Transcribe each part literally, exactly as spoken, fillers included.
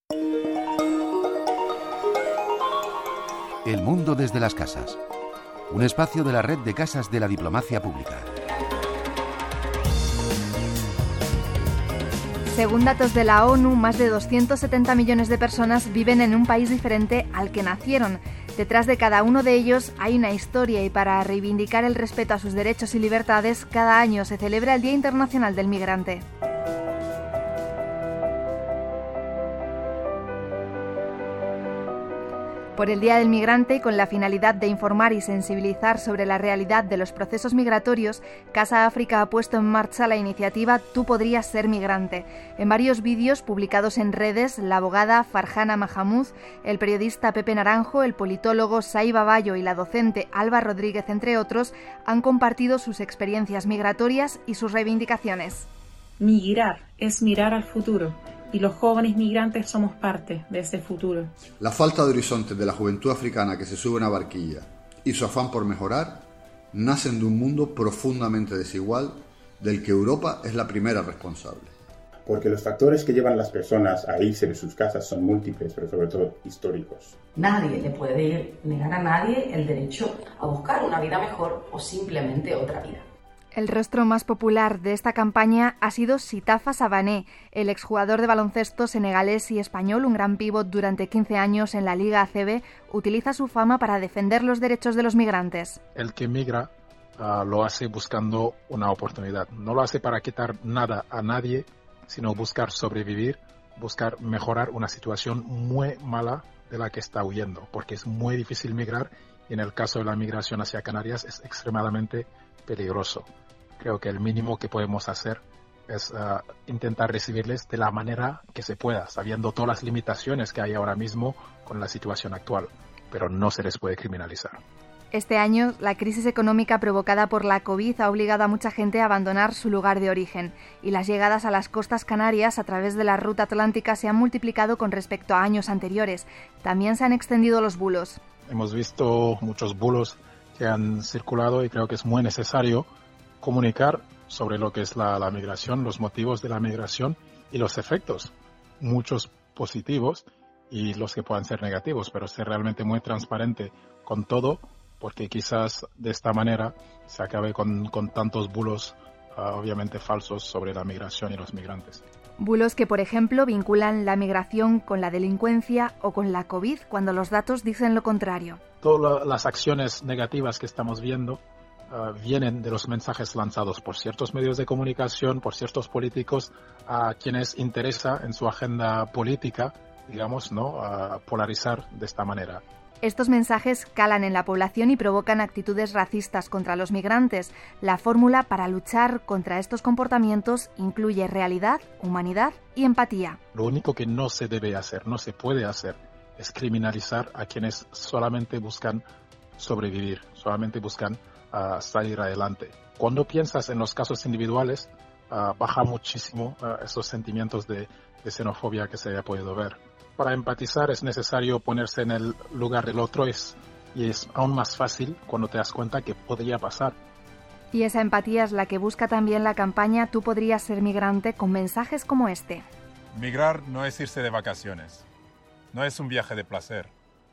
El mundo desde las casas. Un espacio de la red de casas de la diplomacia pública. Según datos de la ONU, más de doscientos setenta millones de personas viven en un país diferente al que nacieron. Detrás de cada uno de ellos hay una historia y para reivindicar el respeto a sus derechos y libertades, cada año se celebra el Día Internacional del Migrante. Por el Día del Migrante y con la finalidad de informar y sensibilizar sobre la realidad de los procesos migratorios, Casa África ha puesto en marcha la iniciativa Tú podrías ser migrante. En varios vídeos publicados en redes, la abogada Farhana Mahamud, el periodista Pepe Naranjo, el politólogo Saiba Bayo y la docente Alba Rodríguez, entre otros, han compartido sus experiencias migratorias y sus reivindicaciones. Migrar es mirar al futuro. Y los jóvenes migrantes somos parte de ese futuro. La falta de horizonte de la juventud africana que se sube a una barquilla y su afán por mejorar nacen de un mundo profundamente desigual del que Europa es la primera responsable. Porque los factores que llevan a las personas a irse de sus casas son múltiples, pero sobre todo históricos. Nadie le puede negar a nadie el derecho a buscar una vida mejor o simplemente otra vida. El rostro más popular de esta campaña ha sido Sitafa Sabané, el exjugador de baloncesto senegalés y español, un gran pívot durante quince años en la Liga A C B, utiliza su fama para defender los derechos de los migrantes. El que migra uh, lo hace buscando una oportunidad. No lo hace para quitar nada a nadie, sino buscar sobrevivir, buscar mejorar una situación muy mala de la que está huyendo, porque es muy difícil migrar y en el caso de la migración hacia Canarias es extremadamente peligroso. Creo que el mínimo que podemos hacer es uh, intentar recibirles de la manera que se pueda, sabiendo todas las limitaciones que hay ahora mismo con la situación actual, pero no se les puede criminalizar. Este año, la crisis económica provocada por la COVID ha obligado a mucha gente a abandonar su lugar de origen y las llegadas a las costas canarias a través de la ruta atlántica se han multiplicado con respecto a años anteriores. También se han extendido los bulos. Hemos visto muchos bulos que han circulado y creo que es muy necesario comunicar sobre lo que es la, la migración, los motivos de la migración y los efectos, muchos positivos y los que puedan ser negativos, pero ser realmente muy transparente con todo, porque quizás de esta manera se acabe con, con tantos bulos uh, obviamente falsos sobre la migración y los migrantes. Bulos que, por ejemplo, vinculan la migración con la delincuencia o con la COVID, cuando los datos dicen lo contrario. Todas las acciones negativas que estamos viendo Uh, vienen de los mensajes lanzados por ciertos medios de comunicación, por ciertos políticos, a quienes interesa en su agenda política, digamos, ¿no?, uh, polarizar de esta manera. Estos mensajes calan en la población y provocan actitudes racistas contra los migrantes. La fórmula para luchar contra estos comportamientos incluye realidad, humanidad y empatía. Lo único que no se debe hacer, no se puede hacer, es criminalizar a quienes solamente buscan sobrevivir, solamente buscan a salir adelante. Cuando piensas en los casos individuales, uh, baja muchísimo uh, esos sentimientos de, de xenofobia que se haya podido ver. Para empatizar es necesario ponerse en el lugar del otro es, y es aún más fácil cuando te das cuenta que podría pasar. Y esa empatía es la que busca también la campaña Tú podrías ser migrante, con mensajes como este. Migrar no es irse de vacaciones, no es un viaje de placer.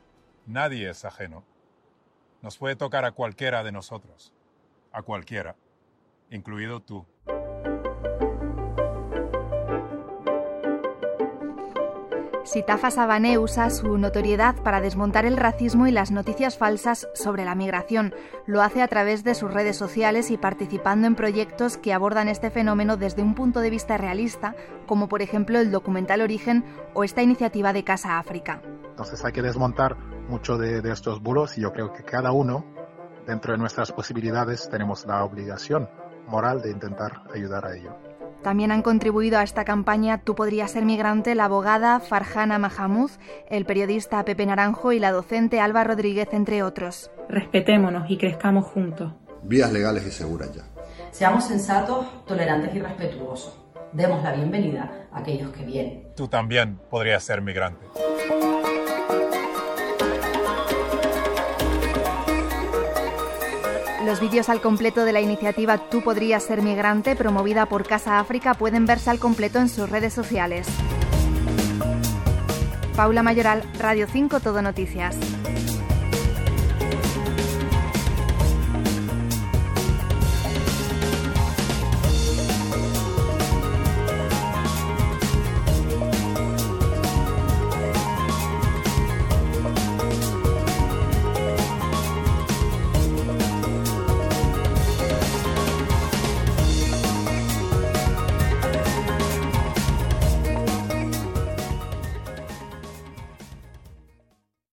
Nadie es ajeno. Nos puede tocar a cualquiera de nosotros, a cualquiera, incluido tú. Sitafa Sabané usa su notoriedad para desmontar el racismo y las noticias falsas sobre la migración. Lo hace a través de sus redes sociales y participando en proyectos que abordan este fenómeno desde un punto de vista realista, como por ejemplo el documental Origen o esta iniciativa de Casa África. Entonces hay que desmontar mucho de, de estos bulos y yo creo que cada uno, dentro de nuestras posibilidades, tenemos la obligación moral de intentar ayudar a ello. También han contribuido a esta campaña Tú podrías ser migrante la abogada Farhana Mahamud, el periodista Pepe Naranjo y la docente Alba Rodríguez, entre otros. Respetémonos y crezcamos juntos. Vías legales y seguras ya. Seamos sensatos, tolerantes y respetuosos. Demos la bienvenida a aquellos que vienen. Tú también podrías ser migrante. Los vídeos al completo de la iniciativa Tú podrías ser migrante, promovida por Casa África, pueden verse al completo en sus redes sociales. Paula Mayoral, Radio cinco Todo Noticias.